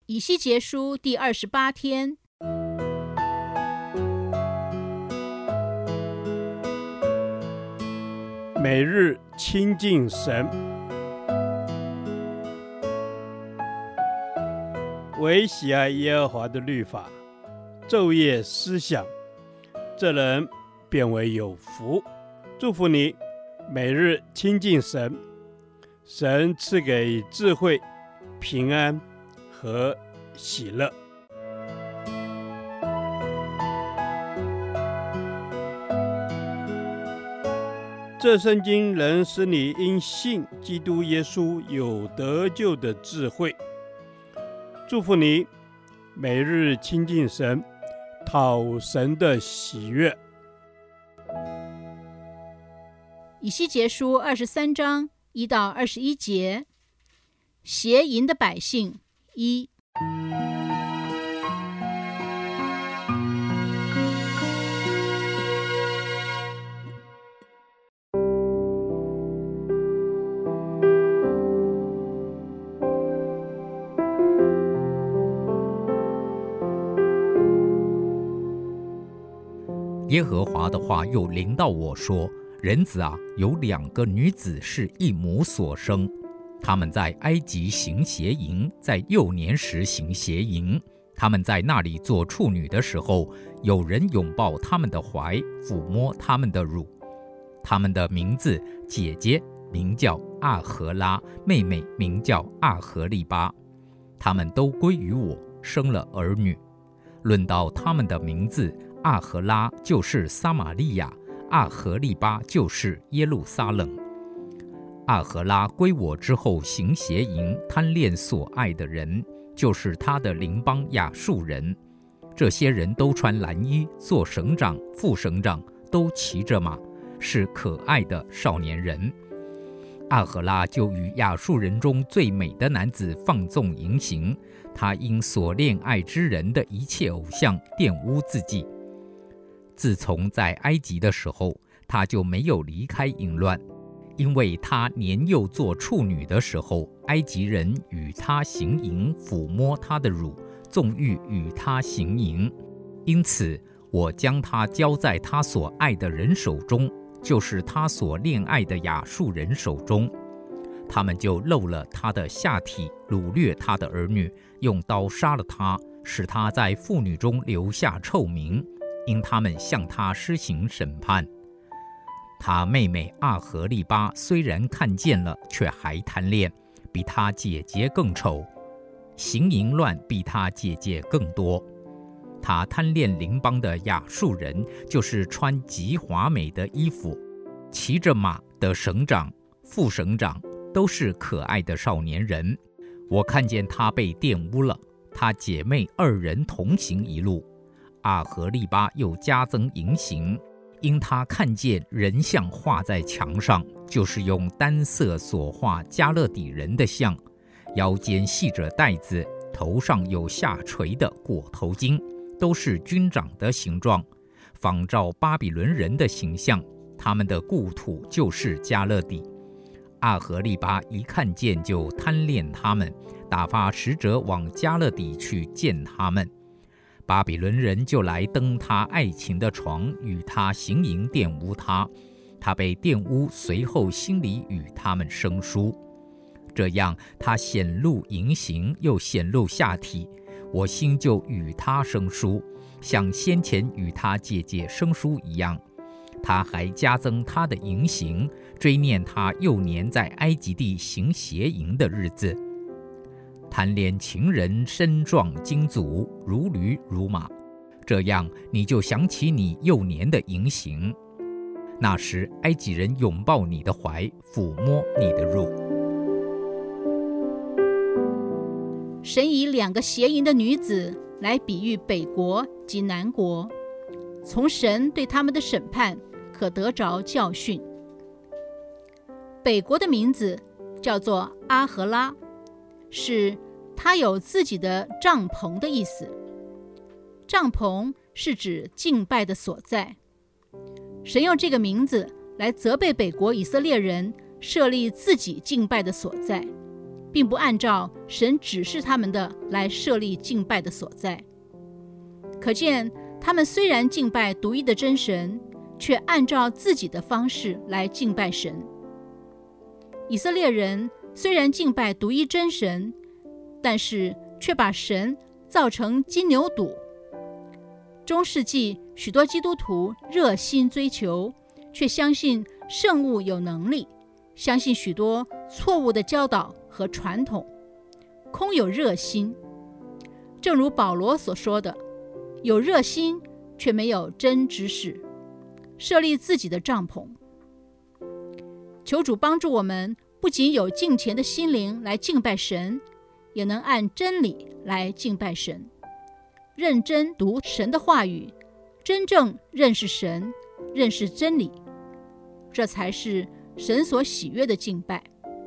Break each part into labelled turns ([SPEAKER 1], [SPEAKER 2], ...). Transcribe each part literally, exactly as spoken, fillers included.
[SPEAKER 1] 以西结书第二十八天，
[SPEAKER 2] 每日亲近神，唯喜爱耶和华的律法，昼夜思想，这人便为有福。祝福你，每日亲近神，神赐给智慧、平安和喜乐。这圣经能使你因信基督耶稣有得救的智慧。祝福你，每日亲近神，讨神的喜悦。
[SPEAKER 1] 以西结书二十三章一到二十一节，邪淫的百姓一。
[SPEAKER 3] 耶和华的话又临到我说：人子啊，有两个女子是一母所生，她们在埃及行邪淫，在幼年时行邪淫。她们在那里做处女的时候，有人拥抱她们的怀，抚摸她们的乳。她们的名字，姐姐名叫阿荷拉，妹妹名叫阿荷利巴。她们都归于我，生了儿女。论到她们的名字，阿荷拉就是撒玛利亚，阿荷利巴就是耶路撒冷。阿荷拉归我之后行邪淫，贪恋所爱的人，就是他的邻邦亚述人。这些人都穿蓝衣，做省长、副省长，都骑着马，是可爱的少年人。阿荷拉就与亚述人中最美的男子放纵淫行，他因所恋爱之人的一切偶像玷污自己。自从在埃及的时候，他就没有离开淫乱，因为他年幼做处女的时候，埃及人与他行淫，抚摸他的乳，纵欲与他行淫。因此我将他交在他所爱的人手中，就是他所恋爱的亚述人手中。他们就漏了他的下体，掳掠他的儿女，用刀杀了他，使他在妇女中留下臭名，因他们向他施行审判。他妹妹阿荷利巴虽然看见了，却还贪恋，比他姐姐更丑，行淫乱比他姐姐更多。他贪恋邻邦的亚述人，就是穿极华美的衣服、骑着马的省长、副省长，都是可爱的少年人。我看见他被玷污了，他姐妹二人同行一路。阿荷利巴又加增淫行，因他看见人像画在墙上，就是用单色所画加勒底人的像，腰间系着带子，头上有下垂的裹头巾，都是军长的形状，仿照巴比伦人的形象，他们的故土就是加勒底。阿荷利巴一看见就贪恋他们，打发使者往加勒底去见他们。巴比伦人就来登他爱情的床，与他行淫，玷污他。他被玷污，随后心里与他们生疏。这样他显露淫行，又显露下体，我心就与他生疏，像先前与他姐姐生疏一样。他还加增他的淫行，追念他幼年在埃及地行邪淫的日子。贪恋情人，身壮筋足，如驴如马，这样你就想起你幼年的淫行。那时埃及人拥抱你的怀，抚摸你的乳。
[SPEAKER 1] 神以两个邪淫的女子来比喻北国及南国，从神对他们的审判可得着教训。北国的名字叫做阿荷拉，是他有自己的帐篷的意思。帐篷是指敬拜的所在。神用这个名字来责备北国以色列人设立自己敬拜的所在， 并不按照神指示他们的来设立敬拜的所在。可见他们虽然敬拜独一的真神，却按照自己的方式来敬拜神。以色列人虽然敬拜独一真神，但是却把神造成金牛犊。中世纪许多基督徒热心追求，却相信圣物有能力，相信许多错误的教导和传统，空有热心。正如保罗所说的，有热心却没有真知识，设立自己的帐篷。求主帮助我们，不仅有敬虔的心灵来敬拜神，也能按真理来敬拜神，认真读神的话语，真正认识神，认识真理，这才是神所喜悦的敬拜。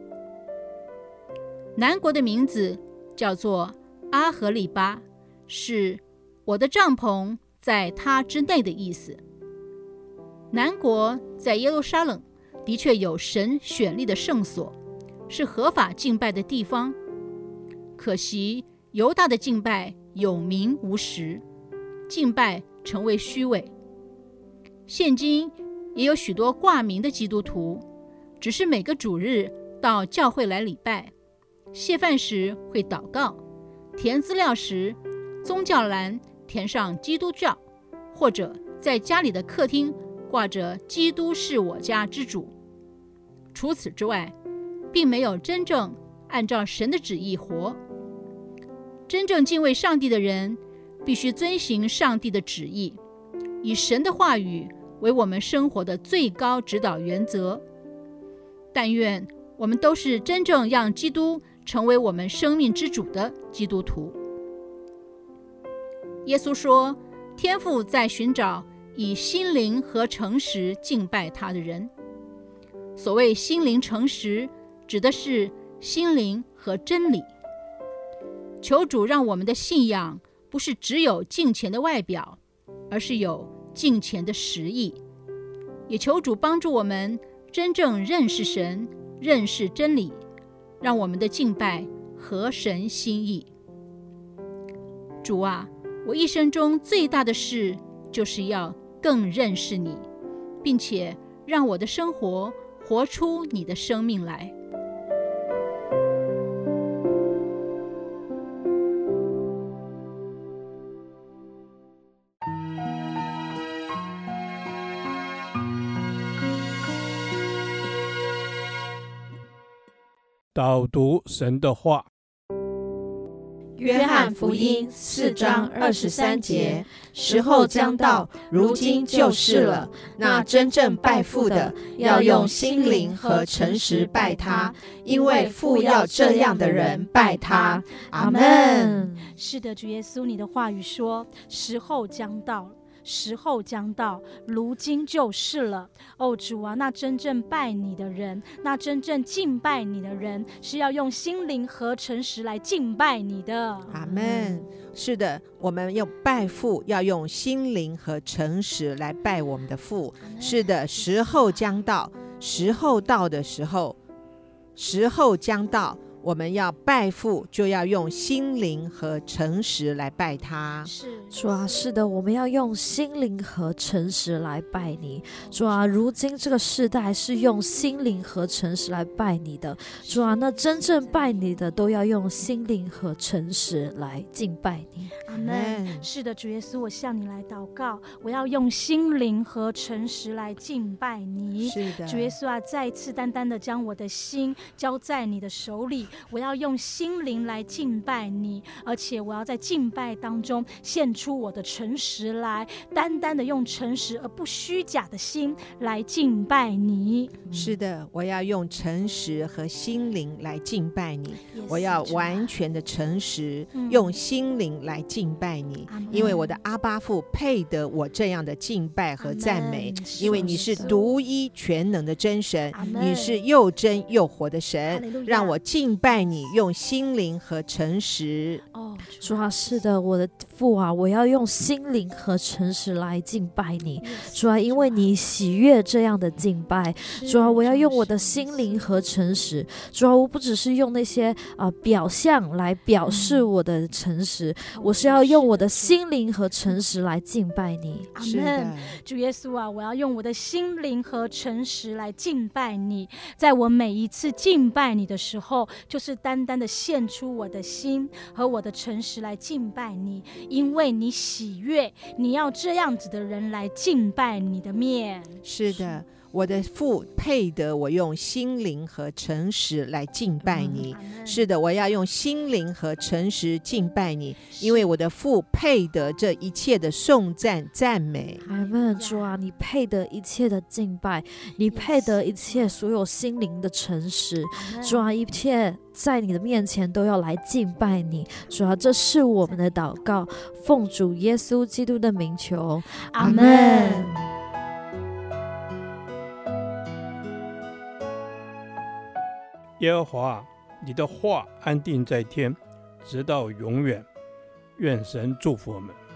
[SPEAKER 1] 南国的名字叫做阿合利巴，是我的帐篷在他之内的意思。南国在耶路撒冷的确有神选立的圣所，是合法敬拜的地方。可惜犹大的敬拜有名无实，敬拜成为虚伪。现今也有许多挂名的基督徒，只是每个主日到教会来礼拜，谢饭时会祷告，填资料时宗教栏填上基督教，或者在家里的客厅挂着基督是我家之主。除此之外，并没有真正按照神的旨意活。真正敬畏上帝的人，必须遵行上帝的旨意，以神的话语为我们生活的最高指导原则。但愿我们都是真正让基督成为我们生命之主的基督徒。耶稣说，天父在寻找以心灵和诚实敬拜他的人。所谓心灵诚实，指的是心灵和真理。求主让我们的信仰不是只有敬虔的外表，而是有敬虔的实意。也求主帮助我们真正认识神，认识真理，让我们的敬拜合神心意。主啊，我一生中最大的事就是要更认识你，并且让我的生活活出你的生命来。
[SPEAKER 2] 导读神的话。
[SPEAKER 4] 约翰福音四章二十三节，时候将到，如今就是了。那真正拜父的，要用心灵和诚实拜他，因为父要这样的人拜他。阿们。
[SPEAKER 5] 是的，主耶稣，你的话语说，时候将到，时候将到，如今就是了。哦，主啊，那真正拜你的人，那真正敬拜你的人，是要用心灵和诚实来敬拜你的。
[SPEAKER 4] 阿们。是的，我们用拜父要用心灵和诚实来拜我们的父。是的，时候将到，时候到的时候，时候将到，我们要拜父，就要用心灵和诚实来拜他。
[SPEAKER 5] 是
[SPEAKER 6] 主啊，是的，我们要用心灵和诚实来拜你。主啊，如今这个世代是用心灵和诚实来拜你的。主啊，那真正拜你的都要用心灵和诚实来敬拜你。
[SPEAKER 5] 阿们。是的，主耶稣，我向你来祷告，我要用心灵和诚实来敬拜你。
[SPEAKER 4] 是的，
[SPEAKER 5] 主耶稣啊，再一次单单的将我的心交在你的手里，我要用心灵来敬拜你，而且我要在敬拜当中献出我的诚实来，单单的用诚实而不虚假的心来敬拜你。
[SPEAKER 4] 是的，我要用诚实和心灵来敬拜你，我要完全的诚实、嗯、用心灵来敬拜你，因为我的阿爸父配得我这样的敬拜和赞美，因为你是独一全能的真神，你是又真又活的神，让我敬拜你，用心灵和诚实。
[SPEAKER 6] 哦，主啊，是的，我的父啊，我要用心灵和诚实来敬拜你。主啊，因为你喜悦这样的敬拜。主啊，我要用我的心灵和诚实。主啊，我不只是用那些、呃、表象来表示我的诚实，我是要用我的心灵和诚实来敬拜你。
[SPEAKER 5] 阿们。主耶稣啊，我要用我的心灵和诚实来敬拜你。在我每一次敬拜你的时候，就是单单的献出我的心和我的诚实来敬拜你，因为你喜悦，你要这样子的人来敬拜你的面。
[SPEAKER 4] 是的，我的父配得我用心灵和诚实来敬拜你。是的，我要用心灵和诚实敬拜你，因为我的父配得这一切的颂赞赞美。
[SPEAKER 6] 阿们。主啊，你配得一切的敬拜，你配得一切所有心灵的诚实。主啊，一切在你的面前都要来敬拜你。主啊，这是我们的祷告，奉主耶稣基督的名求，阿们。
[SPEAKER 2] 耶和华，你的话安定在天，直到永远。愿神祝福我们。